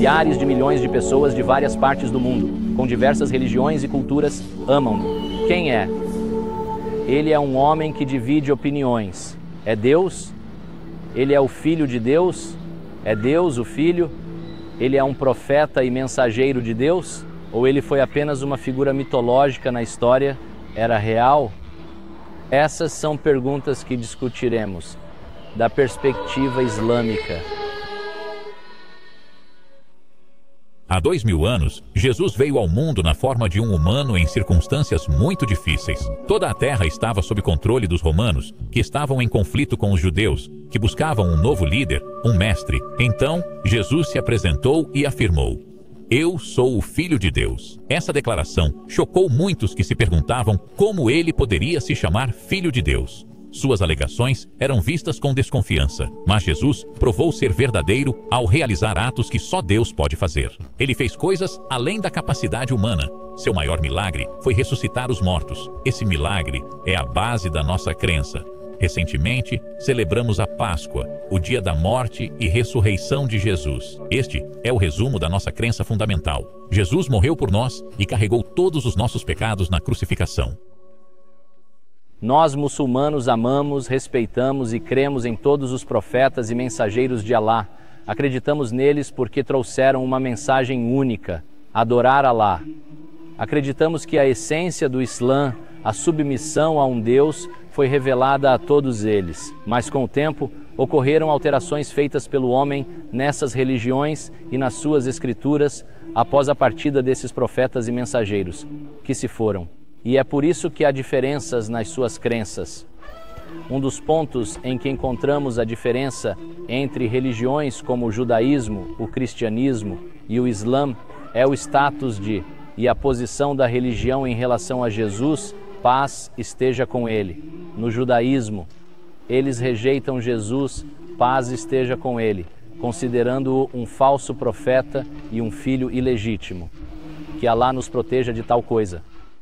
Milhares de milhões de pessoas de várias partes do mundo, com diversas religiões e culturas, amam-no. Quem é? Ele é um homem que divide opiniões. É Deus? Ele é o Filho de Deus? É Deus o Filho? Ele é um profeta e mensageiro de Deus? Ou ele foi apenas uma figura mitológica na história? Era real? Essas são perguntas que discutiremos da perspectiva islâmica. Há 2000 anos, Jesus veio ao mundo na forma de um humano em circunstâncias muito difíceis. Toda a terra estava sob controle dos romanos, que estavam em conflito com os judeus, que buscavam um novo líder, um mestre. Então, Jesus se apresentou e afirmou: "Eu sou o Filho de Deus." Essa declaração chocou muitos que se perguntavam como ele poderia se chamar Filho de Deus. Suas alegações eram vistas com desconfiança, mas Jesus provou ser verdadeiro ao realizar atos que só Deus pode fazer. Ele fez coisas além da capacidade humana. Seu maior milagre foi ressuscitar os mortos. Esse milagre é a base da nossa crença. Recentemente, celebramos a Páscoa, o dia da morte e ressurreição de Jesus. Este é o resumo da nossa crença fundamental. Jesus morreu por nós e carregou todos os nossos pecados na crucificação. Nós, muçulmanos, amamos, respeitamos e cremos em todos os profetas e mensageiros de Alá. Acreditamos neles porque trouxeram uma mensagem única: adorar Alá. Acreditamos que a essência do Islã, a submissão a um Deus, foi revelada a todos eles. Mas com o tempo, ocorreram alterações feitas pelo homem nessas religiões e nas suas escrituras após a partida desses profetas e mensageiros, que se foram. E é por isso que há diferenças nas suas crenças. Um dos pontos em que encontramos a diferença entre religiões como o judaísmo, o cristianismo e o islã é o status de e a posição da religião em relação a Jesus, paz esteja com ele. No judaísmo, eles rejeitam Jesus, paz esteja com ele, considerando-o um falso profeta e um filho ilegítimo. Que Alá nos proteja de tal coisa.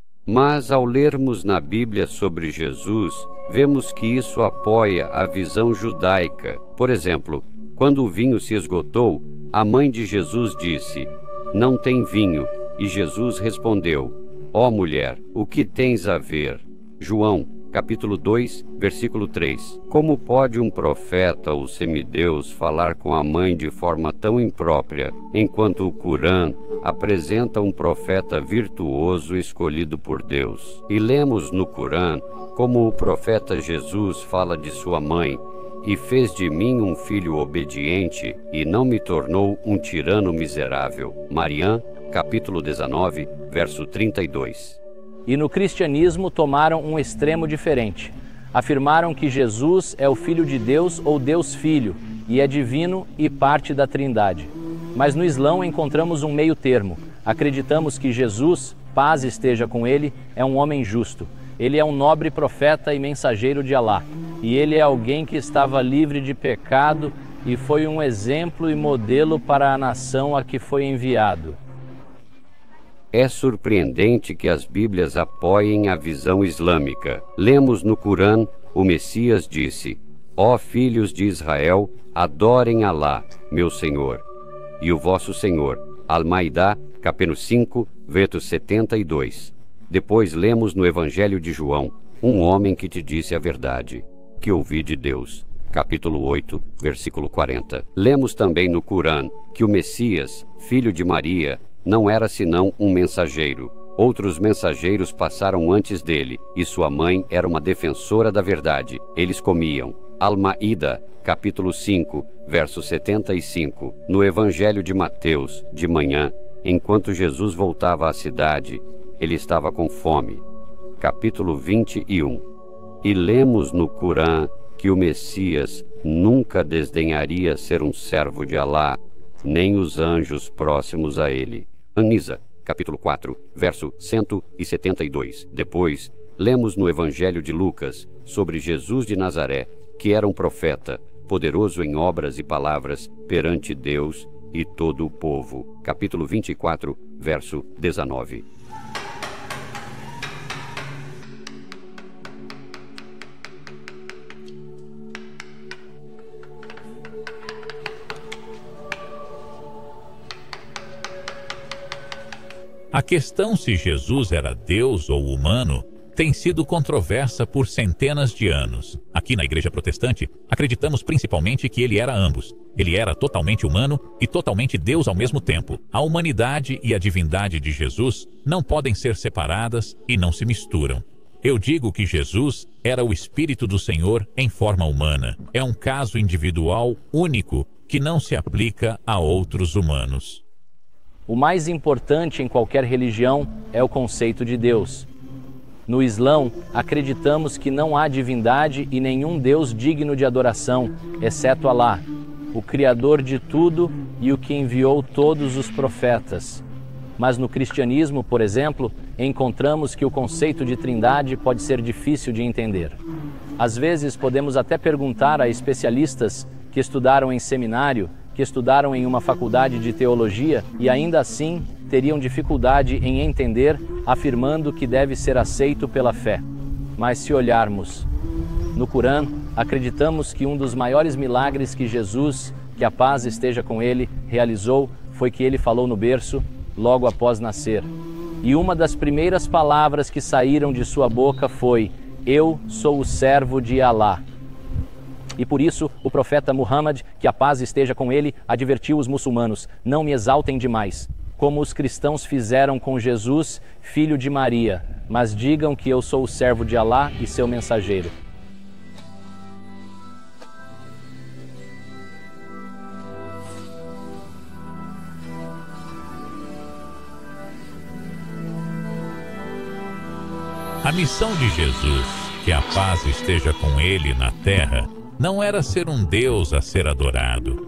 Mas ao lermos na Bíblia sobre Jesus, vemos que isso apoia a visão judaica. Por exemplo, quando o vinho se esgotou, a mãe de Jesus disse: "Não tem vinho." E Jesus respondeu: "Ó mulher, o que tens a ver?" João, capítulo 2, versículo 3. Como pode um profeta ou semideus falar com a mãe de forma tão imprópria, enquanto o Corão apresenta um profeta virtuoso escolhido por Deus? E lemos no Corão como o profeta Jesus fala de sua mãe: "E fez de mim um filho obediente, e não me tornou um tirano miserável." Mariã, capítulo 19, verso 32. E no cristianismo tomaram um extremo diferente. Afirmaram que Jesus é o Filho de Deus ou Deus Filho, e é divino e parte da Trindade. Mas no Islã encontramos um meio termo. Acreditamos que Jesus, paz esteja com ele, é um homem justo. Ele é um nobre profeta e mensageiro de Alá. E ele é alguém que estava livre de pecado e foi um exemplo e modelo para a nação a que foi enviado. É surpreendente que as Bíblias apoiem a visão islâmica. Lemos no Corão, o Messias disse: "Ó filhos de Israel, adorem Alá, meu Senhor, e o vosso Senhor." Al-Maidá, capítulo 5, verso 72. Depois lemos no Evangelho de João: "Um homem que te disse a verdade, que ouvi de Deus." Capítulo 8, versículo 40. Lemos também no Corão que o Messias, filho de Maria, não era senão um mensageiro. Outros mensageiros passaram antes dele, e sua mãe era uma defensora da verdade. Eles comiam. Al-Maída, capítulo 5, verso 75. No Evangelho de Mateus, de manhã, enquanto Jesus voltava à cidade, ele estava com fome. Capítulo 21. E lemos no Corão que o Messias nunca desdenharia ser um servo de Alá, nem os anjos próximos a ele. An-Nisa, capítulo 4, verso 172. Depois, lemos no Evangelho de Lucas sobre Jesus de Nazaré, que era um profeta, poderoso em obras e palavras perante Deus e todo o povo. Capítulo 24, verso 19. A questão se Jesus era Deus ou humano tem sido controversa por centenas de anos. Aqui na Igreja Protestante, acreditamos principalmente que ele era ambos. Ele era totalmente humano e totalmente Deus ao mesmo tempo. A humanidade e a divindade de Jesus não podem ser separadas e não se misturam. Eu digo que Jesus era o Espírito do Senhor em forma humana. É um caso individual único que não se aplica a outros humanos. O mais importante em qualquer religião é o conceito de Deus. No Islão, acreditamos que não há divindade e nenhum Deus digno de adoração, exceto Alá, o Criador de tudo e o que enviou todos os profetas. Mas no cristianismo, por exemplo, encontramos que o conceito de trindade pode ser difícil de entender. Às vezes, podemos até perguntar a especialistas que estudaram em seminário, que estudaram em uma faculdade de teologia e ainda assim teriam dificuldade em entender, afirmando que deve ser aceito pela fé. Mas se olharmos no Corão, acreditamos que um dos maiores milagres que Jesus, que a paz esteja com ele, realizou foi que ele falou no berço logo após nascer. E uma das primeiras palavras que saíram de sua boca foi: "Eu sou o servo de Alá". E por isso, o profeta Muhammad, que a paz esteja com ele, advertiu os muçulmanos: não me exaltem demais, como os cristãos fizeram com Jesus, filho de Maria, mas digam que eu sou o servo de Alá e seu mensageiro. A missão de Jesus, que a paz esteja com ele na terra, não era ser um Deus a ser adorado.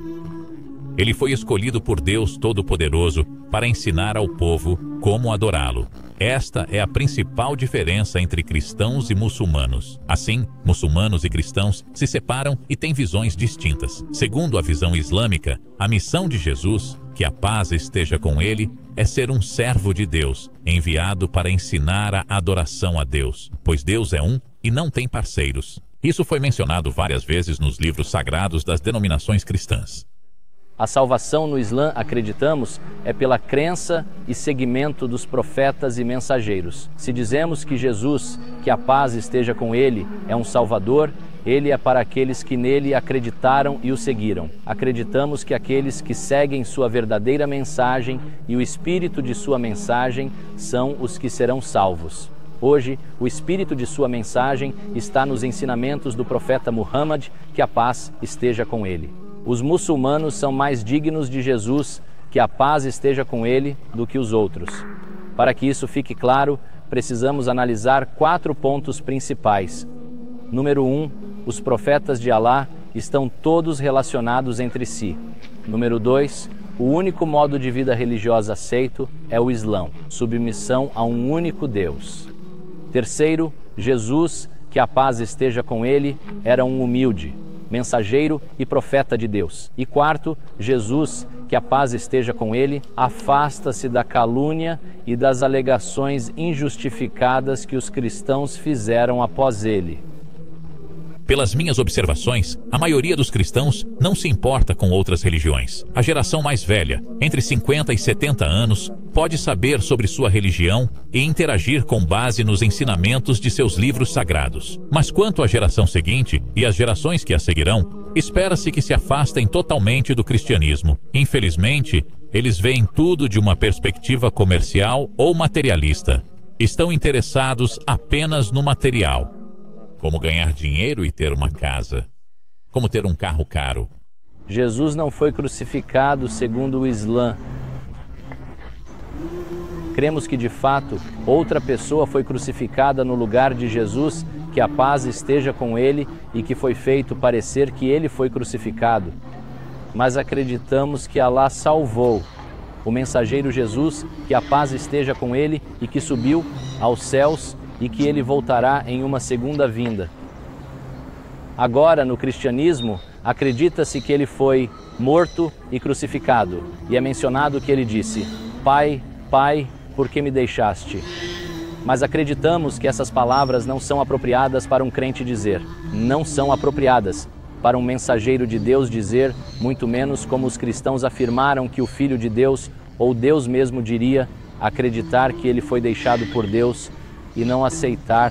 Ele foi escolhido por Deus Todo-Poderoso para ensinar ao povo como adorá-lo. Esta é a principal diferença entre cristãos e muçulmanos. Assim, muçulmanos e cristãos se separam e têm visões distintas. Segundo a visão islâmica, a missão de Jesus, que a paz esteja com ele, é ser um servo de Deus, enviado para ensinar a adoração a Deus, pois Deus é um e não tem parceiros. Isso foi mencionado várias vezes nos livros sagrados das denominações cristãs. A salvação no Islã, acreditamos, é pela crença e seguimento dos profetas e mensageiros. Se dizemos que Jesus, que a paz esteja com ele, é um Salvador, ele é para aqueles que nele acreditaram e o seguiram. Acreditamos que aqueles que seguem sua verdadeira mensagem e o espírito de sua mensagem são os que serão salvos. Hoje, o espírito de sua mensagem está nos ensinamentos do profeta Muhammad, que a paz esteja com ele. Os muçulmanos são mais dignos de Jesus, que a paz esteja com ele, do que os outros. Para que isso fique claro, precisamos analisar 4 pontos principais. Número 1, os profetas de Alá estão todos relacionados entre si. Número 2, o único modo de vida religiosa aceito é o Islão, submissão a um único Deus. Terceiro, Jesus, que a paz esteja com ele, era um humilde, mensageiro e profeta de Deus. E quarto, Jesus, que a paz esteja com ele, afasta-se da calúnia e das alegações injustificadas que os cristãos fizeram após ele. Pelas minhas observações, a maioria dos cristãos não se importa com outras religiões. A geração mais velha, entre 50 e 70 anos, pode saber sobre sua religião e interagir com base nos ensinamentos de seus livros sagrados. Mas quanto à geração seguinte e às gerações que a seguirão, espera-se que se afastem totalmente do cristianismo. Infelizmente, eles veem tudo de uma perspectiva comercial ou materialista. Estão interessados apenas no material. Como ganhar dinheiro e ter uma casa. Como ter um carro caro. Jesus não foi crucificado segundo o Islã. Cremos que, de fato, outra pessoa foi crucificada no lugar de Jesus, que a paz esteja com ele e que foi feito parecer que ele foi crucificado. Mas acreditamos que Alá salvou o mensageiro Jesus, que a paz esteja com ele e que subiu aos céus e que ele voltará em uma segunda vinda. Agora, no cristianismo, acredita-se que ele foi morto e crucificado, e é mencionado que ele disse: Pai, Pai, por que me deixaste? Mas acreditamos que essas palavras não são apropriadas para um crente dizer, não são apropriadas para um mensageiro de Deus dizer, muito menos como os cristãos afirmaram que o Filho de Deus, ou Deus mesmo diria, acreditar que ele foi deixado por Deus e não aceitar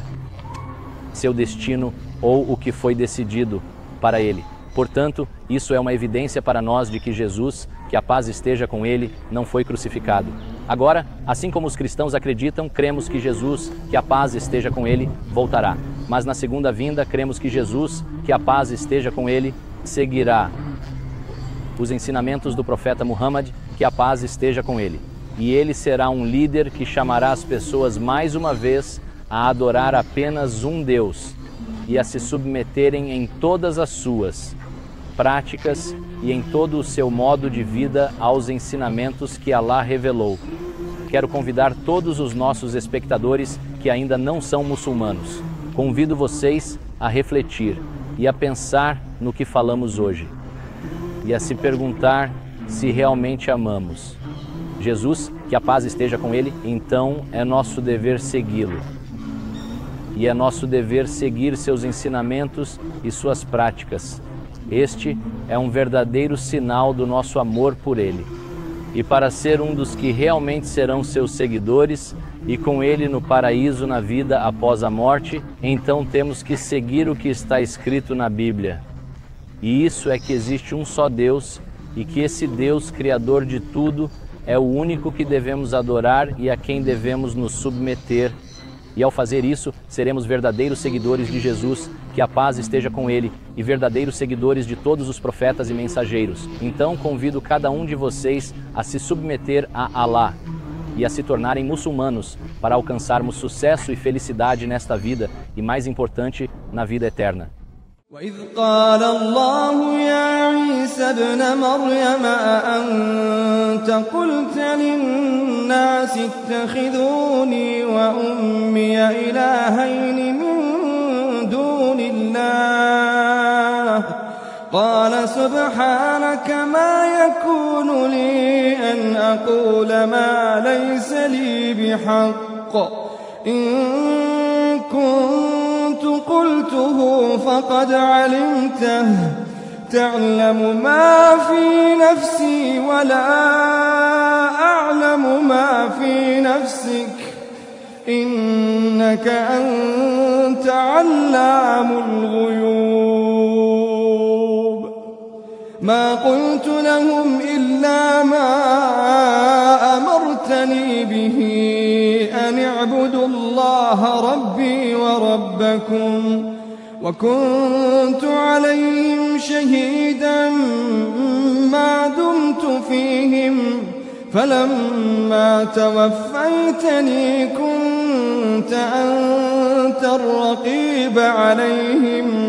seu destino ou o que foi decidido para ele. Portanto, isso é uma evidência para nós de que Jesus, que a paz esteja com ele, não foi crucificado. Agora, assim como os cristãos acreditam, cremos que Jesus, que a paz esteja com ele, voltará. Mas na segunda vinda, cremos que Jesus, que a paz esteja com ele, seguirá os ensinamentos do profeta Muhammad, que a paz esteja com ele. E ele será um líder que chamará as pessoas mais uma vez a adorar apenas um Deus e a se submeterem em todas as suas práticas e em todo o seu modo de vida aos ensinamentos que Allah revelou. Quero convidar todos os nossos espectadores que ainda não são muçulmanos. Convido vocês a refletir e a pensar no que falamos hoje e a se perguntar se realmente amamos Jesus, que a paz esteja com ele. Então é nosso dever segui-lo. E é nosso dever seguir seus ensinamentos e suas práticas. Este é um verdadeiro sinal do nosso amor por ele. E para ser um dos que realmente serão seus seguidores e com ele no paraíso na vida após a morte, então temos que seguir o que está escrito na Bíblia. E isso é que existe um só Deus e que esse Deus, Criador de tudo, é o único que devemos adorar e a quem devemos nos submeter. E ao fazer isso, seremos verdadeiros seguidores de Jesus, que a paz esteja com ele, e verdadeiros seguidores de todos os profetas e mensageiros. Então convido cada um de vocês a se submeter a Allah e a se tornarem muçulmanos para alcançarmos sucesso e felicidade nesta vida e, mais importante, na vida eterna. وإذ قال الله يا عيسى ابن مريم أأنت قلت للناس اتخذوني وأمي إلهين من دون الله قال سبحانك ما يكون لي أن أقول ما ليس لي بحق إن كنت قلته فقد علمته تعلم ما في نفسي ولا أعلم ما في نفسك إنك أنت علام الغيوب ما قلت لهم إلا ما أمرتني به أن اعبدوا الله ربي وربكم وكنت عليهم شهيدا ما دمت فيهم فلما توفيتني كنت أنت الرقيب عليهم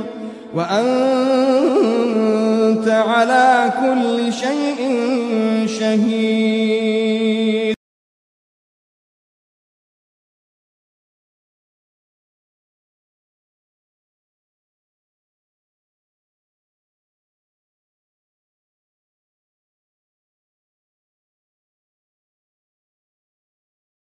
وأنت على كل شيء شهيد